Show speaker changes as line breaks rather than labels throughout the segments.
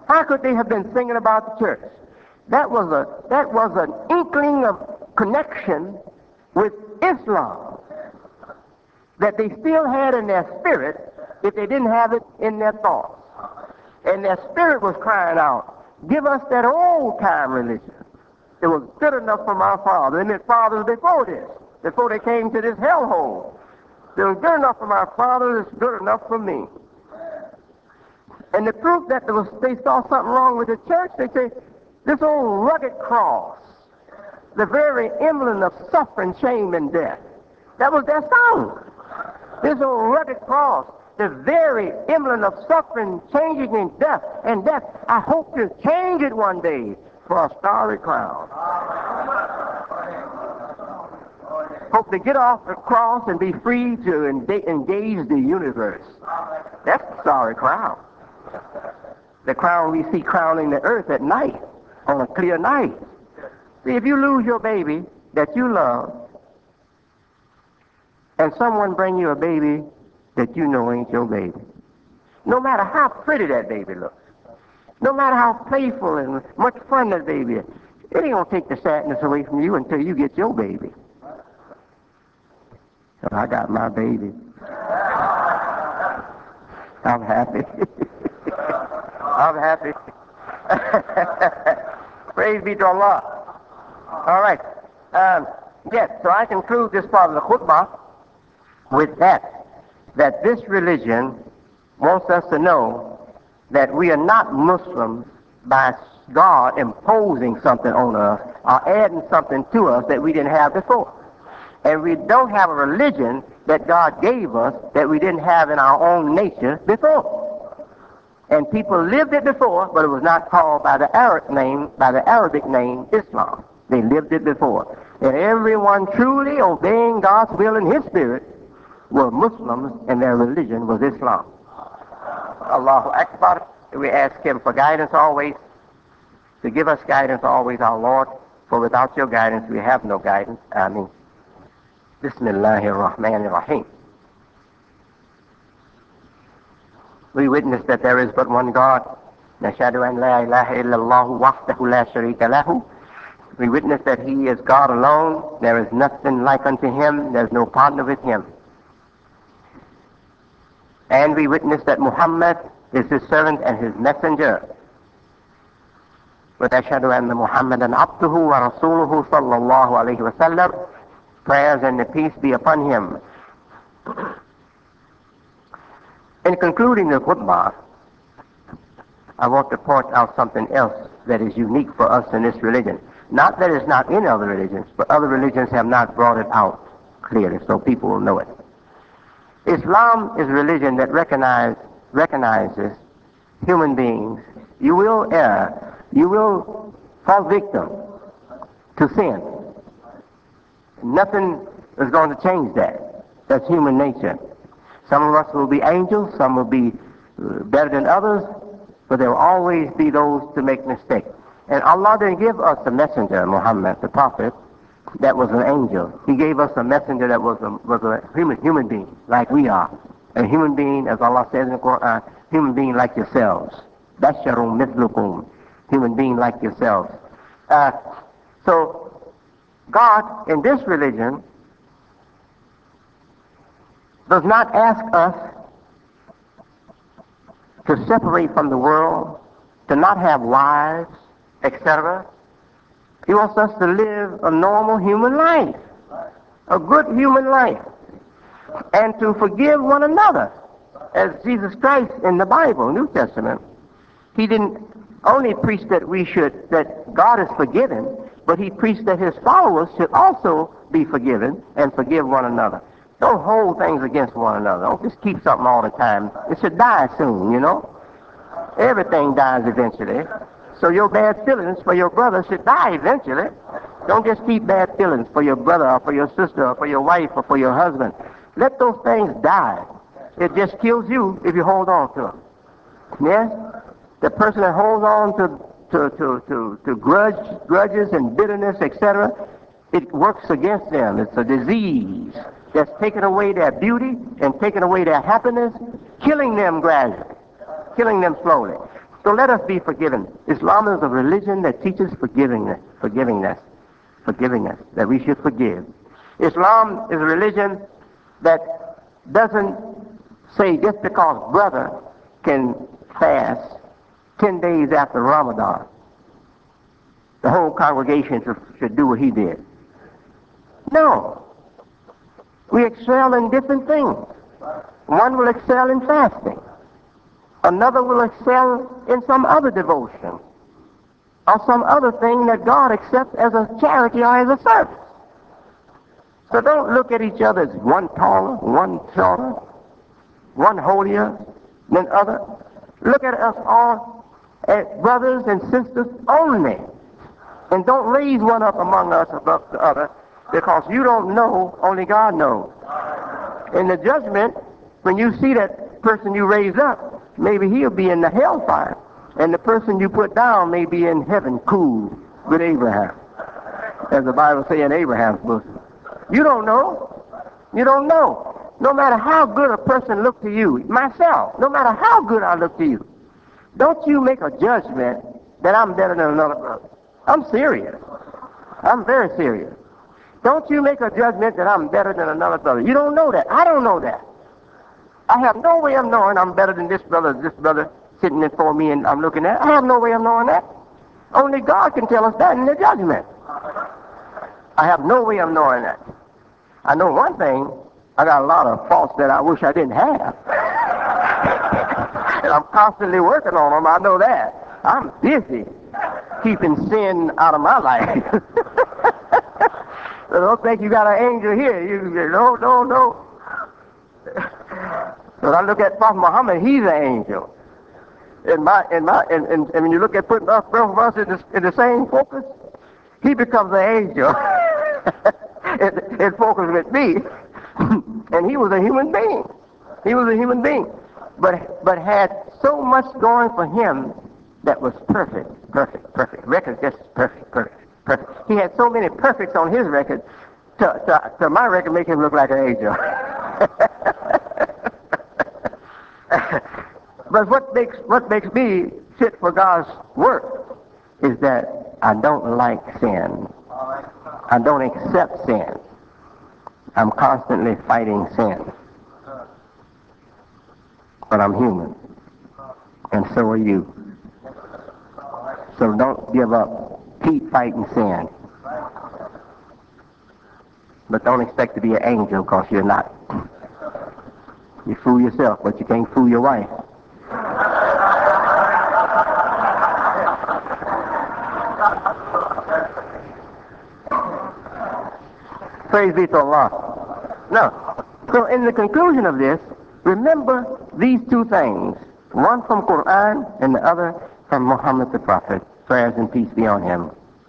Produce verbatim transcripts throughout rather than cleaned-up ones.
How could they have been singing about the church? That was a that was an inkling of connection with Islam that they still had in their spirit if they didn't have it in their thoughts. And their spirit was crying out, give us that old time religion. It was good enough for my father. And his fathers before this, before they came to this hellhole. It was good enough for my father, it's good enough for me. And the proof that there was, they saw something wrong with the church, they say, this old rugged cross, the very emblem of suffering, shame, and death. That was their song. This old rugged cross, the very emblem of suffering, changing, and death, and death. I hope to change it one day for a starry crown. Hope to get off the cross and be free to engage the universe. That's the starry crown. The crown we see crowning the earth at night, on a clear night. See, if you lose your baby that you love, and someone bring you a baby that you know ain't your baby, no matter how pretty that baby looks, no matter how playful and much fun that baby is, it ain't gonna take the sadness away from you until you get your baby. So I got my baby. I'm happy. I'm happy. Praise be to Allah. All right. Um, yes, so I conclude this part of the khutbah with that, that this religion wants us to know that we are not Muslims by God imposing something on us or adding something to us that we didn't have before. And we don't have a religion that God gave us that we didn't have in our own nature before. And people lived it before, but it was not called by the Arab name, by the Arabic name, Islam. They lived it before. And everyone truly obeying God's will in His Spirit were Muslims, and their religion was Islam. Allahu Akbar. We ask Him for guidance always, to give us guidance always, our Lord, for without your guidance we have no guidance. Ameen. Bismillahir Rahmanir Rahim. We witness that there is but one God. Nashhadu an la ilaha illallah wahdahu la sharika lahu. We witness that He is God alone. There is nothing like unto Him. There is no partner with Him. And we witness that Muhammad is His servant and His messenger. وَتَشْهَدُ أَنَّ مُحَمَّدًا عَبْدُهُ وَرَسُولُهُ صَلَّى اللَّهُ عَلَيْهِ وَسَلَّمَ. Prayers and the peace be upon Him. In concluding the khutbah, I want to point out something else that is unique for us in this religion. Not that it's not in other religions, but other religions have not brought it out clearly so people will know it. Islam is a religion that recognize, recognizes human beings. You will err. You will fall victim to sin. Nothing is going to change that. That's human nature. Some of us will be angels, some will be better than others, but there will always be those to make mistakes. And Allah didn't give us a messenger, Muhammad, the prophet, that was an angel. He gave us a messenger that was a, was a human, human being, like we are. A human being, as Allah says in the Quran, human being like yourselves. Basharun mithlukum. Human being like yourselves. Uh, so, God, in this religion, does not ask us to separate from the world, to not have wives, et cetera. He wants us to live a normal human life, a good human life, and to forgive one another. As Jesus Christ in the Bible, New Testament, He didn't only preach that we should, that God is forgiven, but He preached that His followers should also be forgiven and forgive one another. Don't hold things against one another. Don't just keep something all the time. It should die soon, you know. Everything dies eventually. So your bad feelings for your brother should die eventually. Don't just keep bad feelings for your brother or for your sister or for your wife or for your husband. Let those things die. It just kills you if you hold on to them. Yes? The person that holds on to to to to, to grudge, grudges and bitterness, et cetera, it works against them. It's a disease that's taking away their beauty and taking away their happiness, killing them gradually, killing them slowly. So let us be forgiven. Islam is a religion that teaches forgivingness, forgivingness, forgivingness, that we should forgive. Islam is a religion that doesn't say just because brother can fast ten days after Ramadan, the whole congregation should, should do what he did. No. We excel in different things. One will excel in fasting. Another will excel in some other devotion or some other thing that God accepts as a charity or as a service. So don't look at each other as one taller, one shorter, one holier than other. Look at us all as brothers and sisters only. And don't raise one up among us above the other, because you don't know, only God knows. In the judgment, when you see that person you raised up, maybe he'll be in the hellfire, and the person you put down may be in heaven, cool with Abraham, as the Bible says in Abraham's bosom. You don't know. You don't know. No matter how good a person looks to you, myself, no matter how good I look to you, don't you make a judgment that I'm better than another brother. I'm serious. I'm very serious. Don't you make a judgment that I'm better than another brother. You don't know that. I don't know that. I have no way of knowing I'm better than this brother, this brother sitting in for me and I'm looking at. I have no way of knowing that. Only God can tell us that in the judgment. I have no way of knowing that. I know one thing. I got a lot of faults that I wish I didn't have. And I'm constantly working on them. I know that. I'm busy keeping sin out of my life. So don't think you got an angel here. You, you no, no, no. When I look at Prophet Muhammad, he's an angel. In my, in my, and, and, and when you look at putting us, both of us in the, in the same focus, he becomes an angel. in, in focus with me. And he was a human being. He was a human being. But, but had so much going for him that was perfect, perfect, perfect. Record just perfect, perfect, perfect. He had so many perfects on his record, to, to, to my record make him look like an angel. But what makes what makes me fit for God's work is that I don't like sin. I don't accept sin. I'm constantly fighting sin. But I'm human. And so are you. So don't give up. Keep fighting sin. But don't expect to be an angel, because you're not. You fool yourself, but you can't fool your wife. Praise be to Allah. Now, so in the conclusion of this, remember these two things. One from Quran and the other from Muhammad the Prophet. Prayers and peace be on him.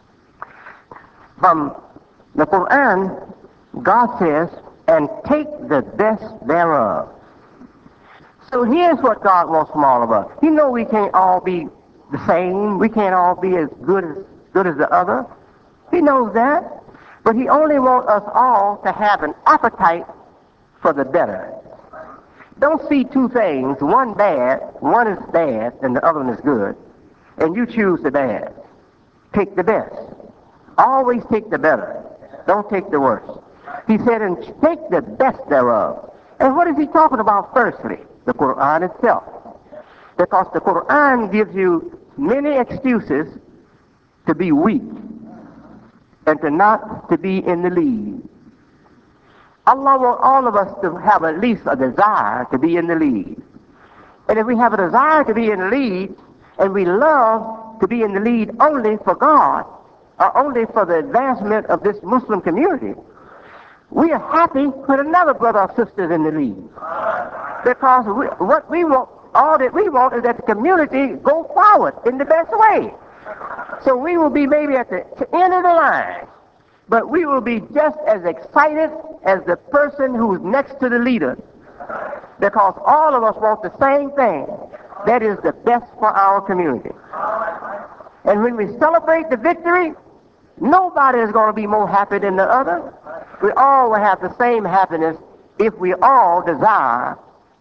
From the Quran, God says, and take the best thereof. So here's what God wants from all of us. He knows we can't all be the same. We can't all be as good as good as the other. He knows that. But he only wants us all to have an appetite for the better. Don't see two things, one bad, one is bad, and the other one is good, and you choose the bad. Take the best. Always take the better. Don't take the worst. He said, and take the best thereof. And what is he talking about firstly? The Quran itself. Because the Quran gives you many excuses to be weak and to not to be in the lead. Allah wants all of us to have at least a desire to be in the lead. And if we have a desire to be in the lead, and we love to be in the lead only for God, or only for the advancement of this Muslim community, we are happy when another brother or sister is in the lead. Because we, what we want, all that we want is that the community go forward in the best way. So we will be maybe at the end of the line, but we will be just as excited as the person who's next to the leader, because all of us want the same thing. That is the best for our community. And when we celebrate the victory, nobody is going to be more happy than the other. We all will have the same happiness if we all desire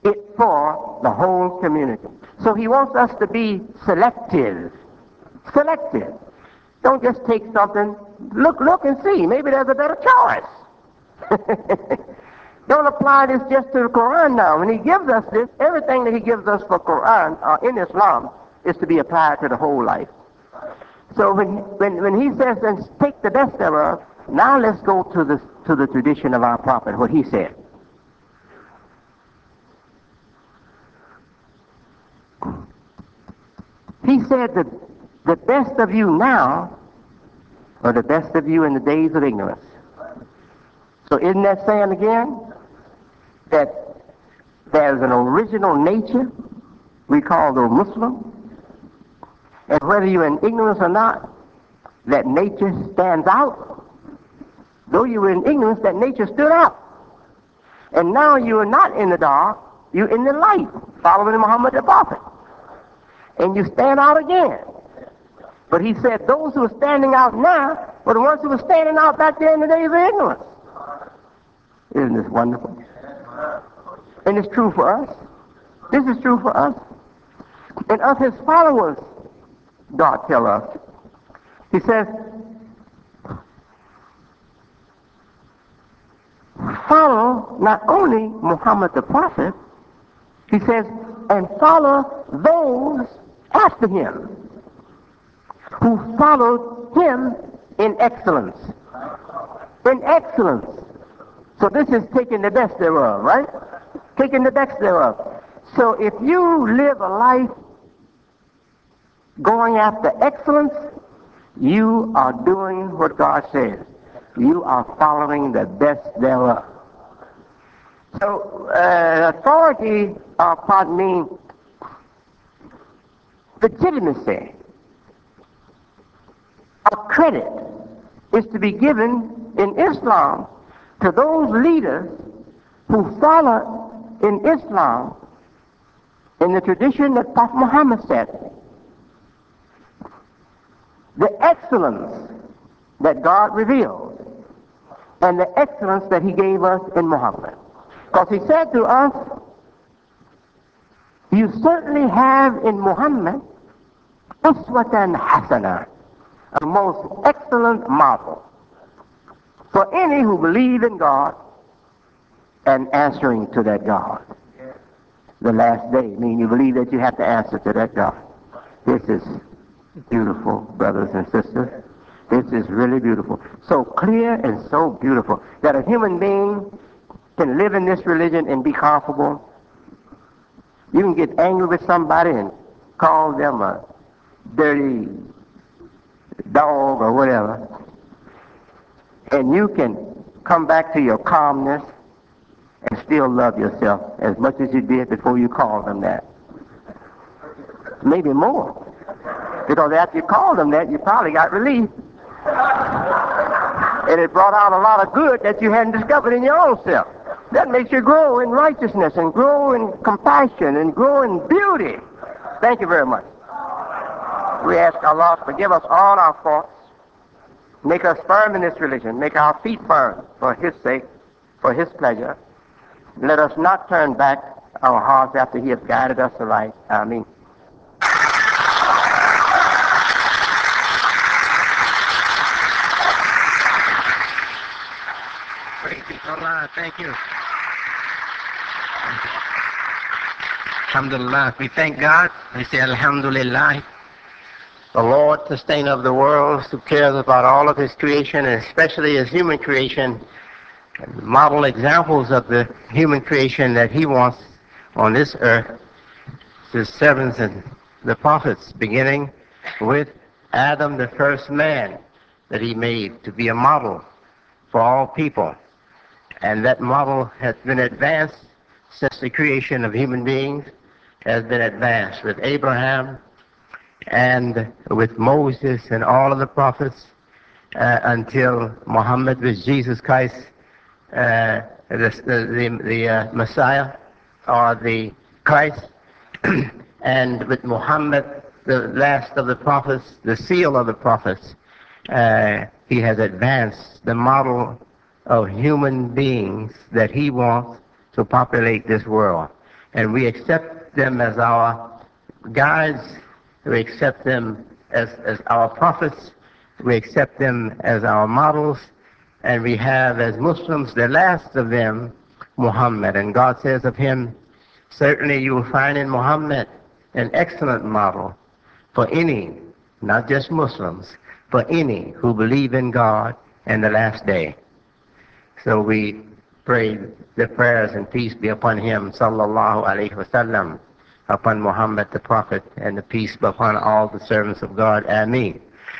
it for the whole community. So he wants us to be selective. Selective. Don't just take something. Look, look and see. Maybe there's a better choice. Don't apply this just to the Quran now. When he gives us this, everything that he gives us for Quran uh, in Islam is to be applied to the whole life. So when, when, when he says, then take the best thereof, now let's go to the, to the tradition of our prophet, what he said. He said that the best of you now are the best of you in the days of ignorance. So isn't that saying again that there's an original nature we call the Muslim, and whether you're in ignorance or not, that nature stands out. Though you were in ignorance, that nature stood out. And now you are not in the dark, you're in the light, following Muhammad the Prophet. And you stand out again. But he said those who are standing out now were the ones who were standing out back there in the days of ignorance. Isn't this wonderful? And it's true for us. This is true for us. And us, his followers, God tell us. He says, follow not only Muhammad the Prophet, he says, and follow those after him who followed him in excellence. In excellence. So this is taking the best thereof, right? Taking the best thereof. So if you live a life going after excellence, you are doing what God says. You are following the best thereof. So uh, authority, uh, pardon me, legitimacy of credit is to be given in Islam to those leaders who follow in Islam in the tradition that Prophet Muhammad set. The excellence that God revealed and the excellence that he gave us in Muhammad. Because he said to us, you certainly have in Muhammad uswatan hasana, a most excellent model for any who believe in God and answering to that God. The last day, I mean, you believe that you have to answer to that God. This is beautiful, brothers and sisters. This is really beautiful. So clear and so beautiful that a human being can live in this religion and be comfortable. You can get angry with somebody and call them a dirty dog or whatever, and you can come back to your calmness and still love yourself as much as you did before you called them that. Maybe more. Because after you called them that, you probably got relief. And it brought out a lot of good that you hadn't discovered in your own self. That makes you grow in righteousness and grow in compassion and grow in beauty. Thank you very much. We ask Allah to forgive us all our faults, make us firm in this religion, make our feet firm for his sake, for his pleasure. Let us not turn back our hearts after he has guided us aright. Ameen. Praise be to Allah. Thank you. Alhamdulillah. We thank God. We say Alhamdulillah. The Lord, sustainer of the world, who cares about all of his creation, and especially his human creation, and model examples of the human creation that he wants on this earth, his servants and the prophets, beginning with Adam, the first man that he made to be a model for all people. And that model has been advanced since the creation of human beings, has been advanced with Abraham and with Moses and all of the prophets uh, until Muhammad, with Jesus Christ, uh, the, the, the uh, Messiah, or the Christ, and with Muhammad, the last of the prophets, the seal of the prophets, uh, he has advanced the model of human beings that he wants to populate this world. and we accept them as our guides, we accept them as, as our prophets, we accept them as our models, and we have as Muslims the last of them, Muhammad. And God says of him, certainly you will find in Muhammad an excellent model for any, not just Muslims, for any who believe in God and the last day. So we pray the prayers and peace be upon him, sallallahu alayhi wasallam, upon Muhammad the Prophet, and the peace be upon all the servants of God. Ameen.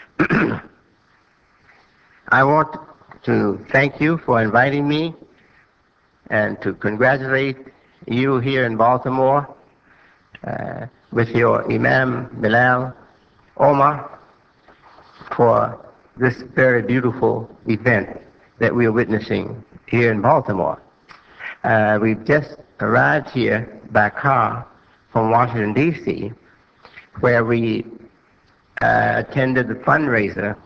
I want to thank you for inviting me and to congratulate you here in Baltimore uh, with your Imam Bilal Omar for this very beautiful event that we are witnessing here in Baltimore. Uh, we've just arrived here by car from Washington, D C, where we uh, attended the fundraiser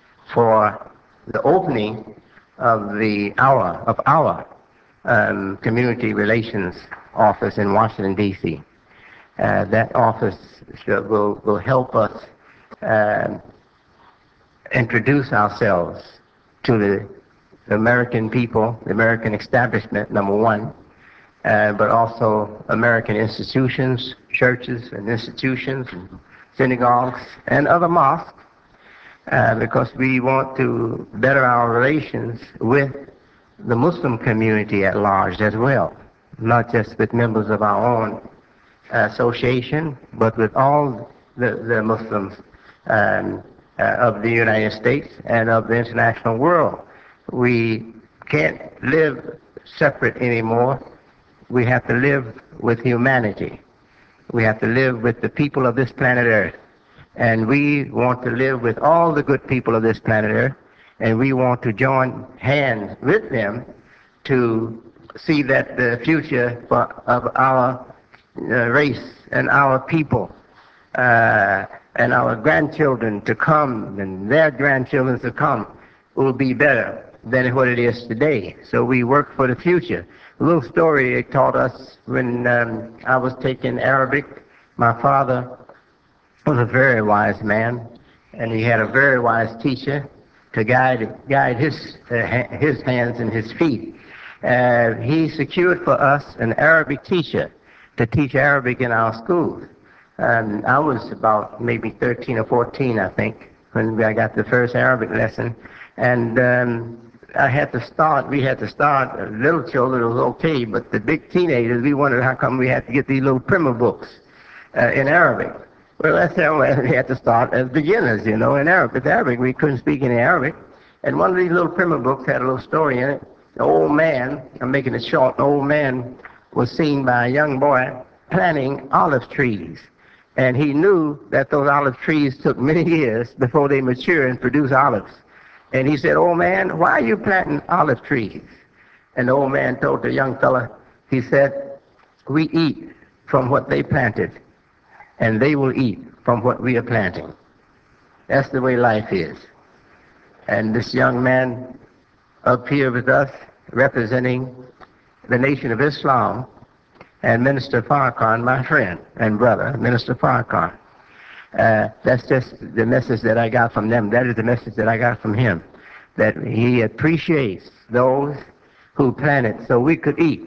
for the opening of the hour of our um, community relations office in Washington, D C. Uh, that office should, will, will help us uh, introduce ourselves to the, the American people, the American establishment, number one, uh, but also American institutions, churches and institutions, and synagogues, and other mosques, uh, because we want to better our relations with the Muslim community at large as well, not just with members of our own association, but with all the, the Muslims um, uh, of the United States and of the international world. We can't live separate anymore. We have to live with humanity. We have to live with the people of this planet Earth. And we want to live with all the good people of this planet Earth, and we want to join hands with them to see that the future for, of our uh, race and our people uh, and our grandchildren to come and their grandchildren to come will be better than what it is today. So we work for the future. A little story it taught us when um, I was taking Arabic. My father was a very wise man, and he had a very wise teacher to guide guide his uh, ha- his hands and his feet. Uh, he secured for us an Arabic teacher to teach Arabic in our schools. And I was about maybe thirteen or fourteen, I think, when I got the first Arabic lesson. And um, I had to start, we had to start, uh, little children, it was okay, but the big teenagers, we wondered how come we had to get these little primer books uh, in Arabic. Well, that's how we had to start as beginners, you know, in Arabic. With Arabic, we couldn't speak any Arabic. And one of these little primer books had a little story in it. An old man, I'm making it short, an old man was seen by a young boy planting olive trees. And he knew that those olive trees took many years before they mature and produce olives. And he said, "Old man, why are you planting olive trees?" And the old man told the young fella, he said, "We eat from what they planted, and they will eat from what we are planting." That's the way life is. And this young man up here with us, representing the Nation of Islam, and Minister Farrakhan, my friend and brother, Minister Farrakhan. Uh, that's just the message that I got from them. That is the message that I got from him, that he appreciates those who planted so we could eat.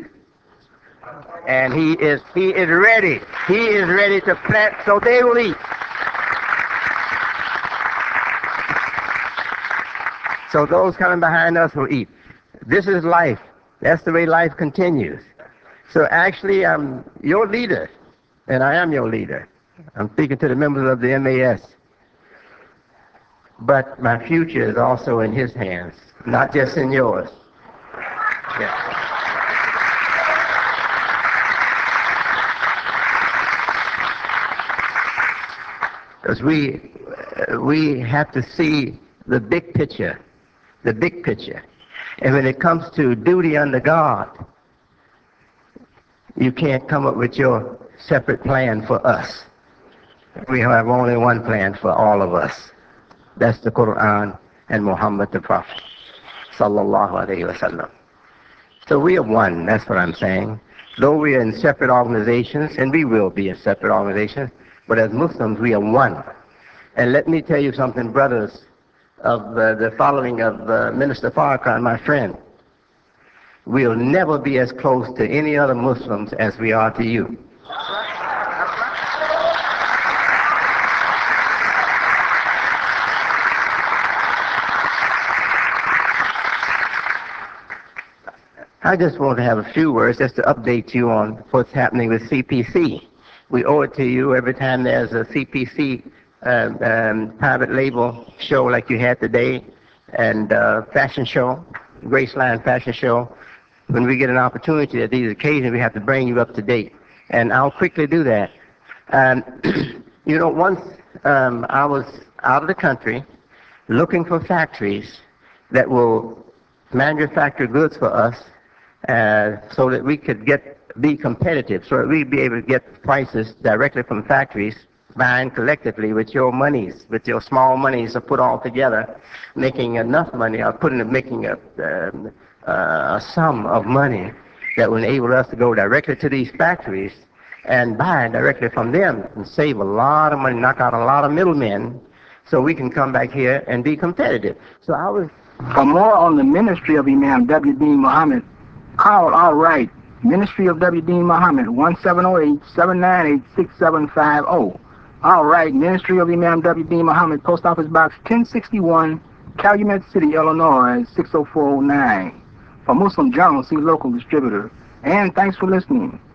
And he is he is ready. He is ready to plant so they will eat. So those coming behind us will eat. This is life. That's the way life continues. So actually, I'm your leader, and I am your leader. I'm speaking to the members of the M A S. But my future is also in his hands, not just in yours. Yeah. Because we, uh, we have to see the big picture, the big picture. And when it comes to duty under God, you can't come up with your separate plan for us. We have only one plan for all of us. That's the Quran and Muhammad the Prophet, sallallahu alayhi wa sallam. So we are one, that's what I'm saying. though we are in separate organizations, and we will be in separate organizations, but as Muslims, we are one. And let me tell you something, brothers, of uh, the following of uh, Minister Farrakhan, my friend. We'll never be as close to any other Muslims as we are to you. I just want to have a few words just to update you on what's happening with C P C. We owe it to you every time there's a C P C uh, um, private label show like you had today, and uh, fashion show, Graceland fashion show. When we get an opportunity at these occasions, we have to bring you up to date. And I'll quickly do that. Um, you know, once um, I was out of the country looking for factories that will manufacture goods for us, uh, so that we could get be competitive, so that we'd be able to get prices directly from factories, buying collectively with your monies, with your small monies are put all together, making enough money, or putting making a, um, uh, a sum of money that will enable us to go directly to these factories and buy directly from them and save a lot of money, knock out a lot of middlemen, so we can come back here and be competitive. So I was. For more on the ministry of Imam W. Deen Muhammad, call All Right, Ministry of W. Deen Muhammad, one seven zero eight, seven nine eight, six seven five zero. All Right, Ministry of Imam W. Deen Muhammad, Post Office Box ten sixty-one, Calumet City, Illinois, six oh four oh nine. For Muslim Journal, see local distributor. And thanks for listening.